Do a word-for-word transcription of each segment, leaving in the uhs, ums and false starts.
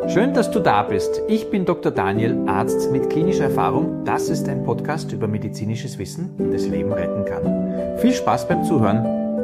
Schön, dass du da bist. Ich bin Doktor Daniel, Arzt mit klinischer Erfahrung. Das ist ein Podcast über medizinisches Wissen, das Leben retten kann. Viel Spaß beim Zuhören.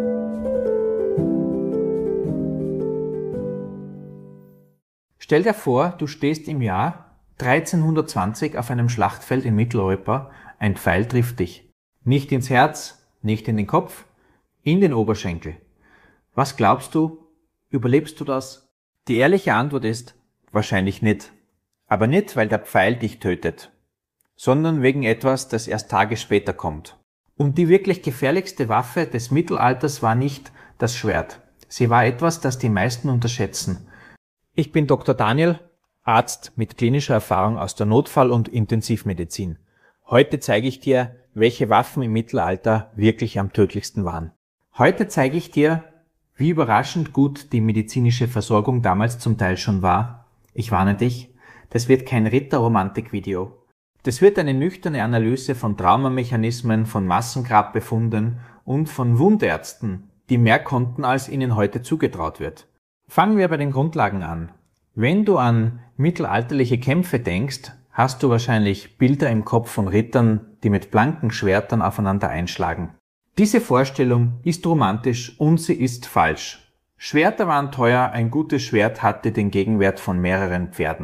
Stell dir vor, du stehst im Jahr dreizehnhundertzwanzig auf einem Schlachtfeld in Mitteleuropa. Ein Pfeil trifft dich. Nicht ins Herz, nicht in den Kopf, in den Oberschenkel. Was glaubst du? Überlebst du das? Die ehrliche Antwort ist, wahrscheinlich nicht. Aber nicht, weil der Pfeil dich tötet, sondern wegen etwas, das erst Tage später kommt. Und die wirklich gefährlichste Waffe des Mittelalters war nicht das Schwert. Sie war etwas, das die meisten unterschätzen. Ich bin Doktor Daniel, Arzt mit klinischer Erfahrung aus der Notfall- und Intensivmedizin. Heute zeige ich dir, welche Waffen im Mittelalter wirklich am tödlichsten waren. Heute zeige ich dir, wie überraschend gut die medizinische Versorgung damals zum Teil schon war. Ich warne dich, das wird kein Ritterromantik-Video. Das wird eine nüchterne Analyse von Traumamechanismen, von Massengrabbefunden und von Wundärzten, die mehr konnten, als ihnen heute zugetraut wird. Fangen wir bei den Grundlagen an. Wenn du an mittelalterliche Kämpfe denkst, hast du wahrscheinlich Bilder im Kopf von Rittern, die mit blanken Schwertern aufeinander einschlagen. Diese Vorstellung ist romantisch und sie ist falsch. Schwerter waren teuer, ein gutes Schwert hatte den Gegenwert von mehreren Pferden.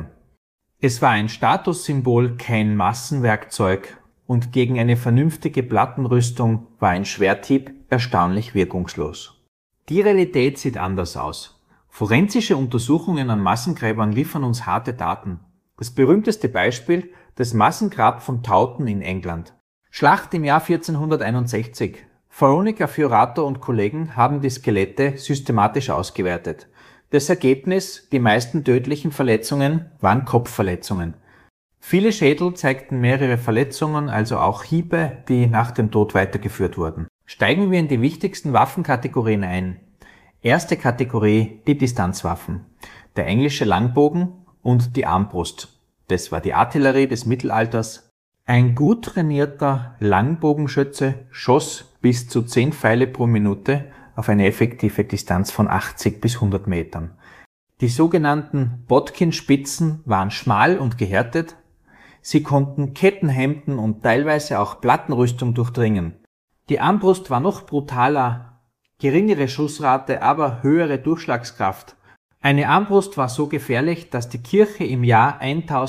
Es war ein Statussymbol, kein Massenwerkzeug und gegen eine vernünftige Plattenrüstung war ein Schwerthieb erstaunlich wirkungslos. Die Realität sieht anders aus. Forensische Untersuchungen an Massengräbern liefern uns harte Daten. Das berühmteste Beispiel, das Massengrab von Taunton in England. Schlacht im Jahr vierzehnhunderteinundsechzig. Veronica Fiorato und Kollegen haben die Skelette systematisch ausgewertet. Das Ergebnis, die meisten tödlichen Verletzungen waren Kopfverletzungen. Viele Schädel zeigten mehrere Verletzungen, also auch Hiebe, die nach dem Tod weitergeführt wurden. Steigen wir in die wichtigsten Waffenkategorien ein. Erste Kategorie, die Distanzwaffen. Der englische Langbogen und die Armbrust. Das war die Artillerie des Mittelalters. Ein gut trainierter Langbogenschütze schoss bis zu zehn Pfeile pro Minute auf eine effektive Distanz von achtzig bis hundert Metern. Die sogenannten Botkin-Spitzen waren schmal und gehärtet. Sie konnten Kettenhemden und teilweise auch Plattenrüstung durchdringen. Die Armbrust war noch brutaler, geringere Schussrate, aber höhere Durchschlagskraft. Eine Armbrust war so gefährlich, dass die Kirche im Jahr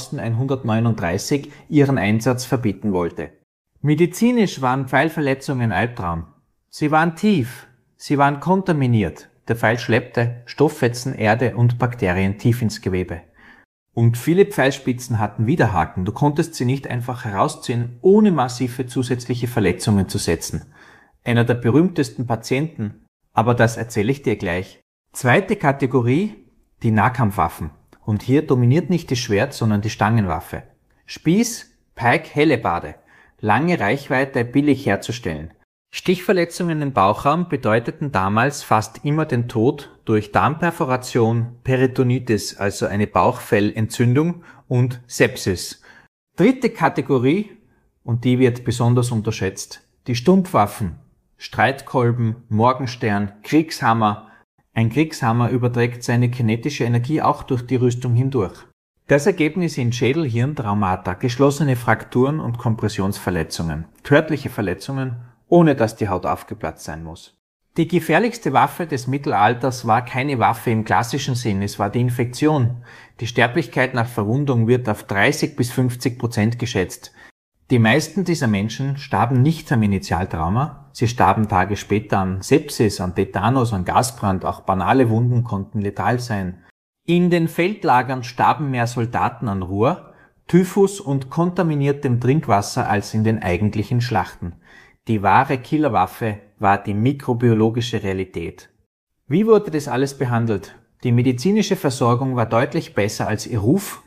elfhundertneununddreißig ihren Einsatz verbieten wollte. Medizinisch waren Pfeilverletzungen ein Albtraum. Sie waren tief, sie waren kontaminiert. Der Pfeil schleppte Stofffetzen, Erde und Bakterien tief ins Gewebe. Und viele Pfeilspitzen hatten Widerhaken. Du konntest sie nicht einfach herausziehen, ohne massive zusätzliche Verletzungen zu setzen. Einer der berühmtesten Patienten, aber das erzähle ich dir gleich. Zweite Kategorie, die Nahkampfwaffen. Und hier dominiert nicht das Schwert, sondern die Stangenwaffe. Spieß, Pike, Hellebarde. Lange Reichweite, billig herzustellen. Stichverletzungen im Bauchraum bedeuteten damals fast immer den Tod durch Darmperforation, Peritonitis, also eine Bauchfellentzündung, und Sepsis. Dritte Kategorie, und die wird besonders unterschätzt, die Stumpfwaffen. Streitkolben, Morgenstern, Kriegshammer. Ein Kriegshammer überträgt seine kinetische Energie auch durch die Rüstung hindurch. Das Ergebnis sind Schädel-Hirn-Traumata, geschlossene Frakturen und Kompressionsverletzungen, tödliche Verletzungen, ohne dass die Haut aufgeplatzt sein muss. Die gefährlichste Waffe des Mittelalters war keine Waffe im klassischen Sinn, es war die Infektion. Die Sterblichkeit nach Verwundung wird auf dreißig bis fünfzig Prozent geschätzt. Die meisten dieser Menschen starben nicht am Initialtrauma, sie starben Tage später an Sepsis, an Tetanus, an Gasbrand, auch banale Wunden konnten letal sein. In den Feldlagern starben mehr Soldaten an Ruhr, Typhus und kontaminiertem Trinkwasser als in den eigentlichen Schlachten. Die wahre Killerwaffe war die mikrobiologische Realität. Wie wurde das alles behandelt? Die medizinische Versorgung war deutlich besser als ihr Ruf.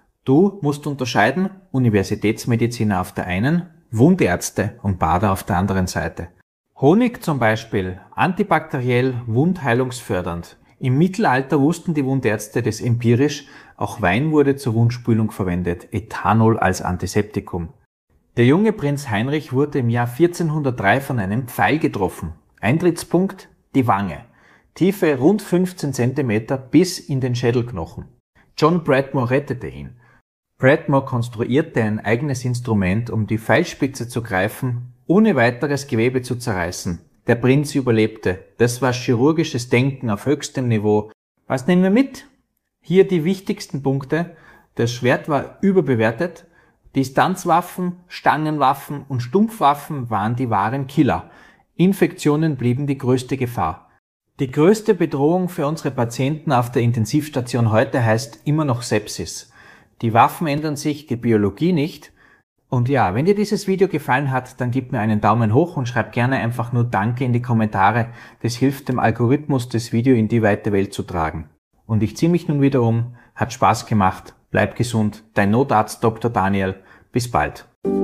Du musst unterscheiden, Universitätsmediziner auf der einen, Wundärzte und Bader auf der anderen Seite. Honig zum Beispiel, antibakteriell, wundheilungsfördernd. Im Mittelalter wussten die Wundärzte das empirisch, auch Wein wurde zur Wundspülung verwendet, Ethanol als Antiseptikum. Der junge Prinz Heinrich wurde im Jahr vierzehnhundertdrei von einem Pfeil getroffen. Eintrittspunkt, die Wange. Tiefe rund fünfzehn Zentimeter bis in den Schädelknochen. John Bradmore rettete ihn. Bradmore konstruierte ein eigenes Instrument, um die Pfeilspitze zu greifen, ohne weiteres Gewebe zu zerreißen. Der Prinz überlebte. Das war chirurgisches Denken auf höchstem Niveau. Was nehmen wir mit? Hier die wichtigsten Punkte. Das Schwert war überbewertet. Distanzwaffen, Stangenwaffen und Stumpfwaffen waren die wahren Killer. Infektionen blieben die größte Gefahr. Die größte Bedrohung für unsere Patienten auf der Intensivstation heute heißt immer noch Sepsis. Die Waffen ändern sich, die Biologie nicht. Und ja, wenn dir dieses Video gefallen hat, dann gib mir einen Daumen hoch und schreib gerne einfach nur Danke in die Kommentare. Das hilft dem Algorithmus, das Video in die weite Welt zu tragen. Und ich ziehe mich nun wieder um. Hat Spaß gemacht. Bleib gesund. Dein Notarzt Doktor Daniel. Bis bald.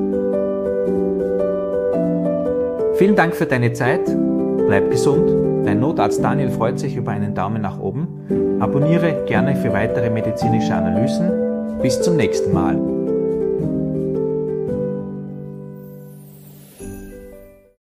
Vielen Dank für deine Zeit. Bleib gesund. Dein Notarzt Daniel freut sich über einen Daumen nach oben. Abonniere gerne für weitere medizinische Analysen. Bis zum nächsten Mal.